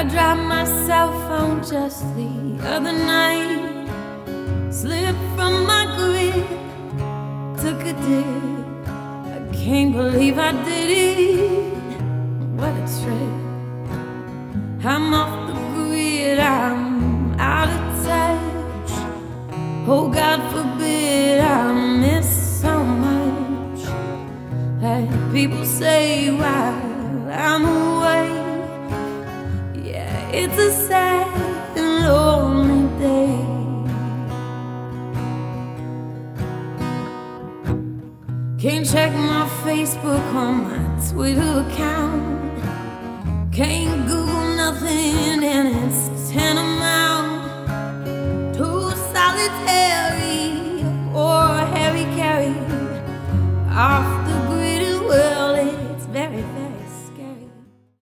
dropped my cell phone just the other night. Slipped from my grip, took a dip. I can't believe I did it. What a trip. I'm off the grid, I'm out of touch. Oh, God forbid I miss so much. Hey, people say while I'm away, yeah, it's a sad and lonely day. Can't check my Facebook or my Twitter account. Can't go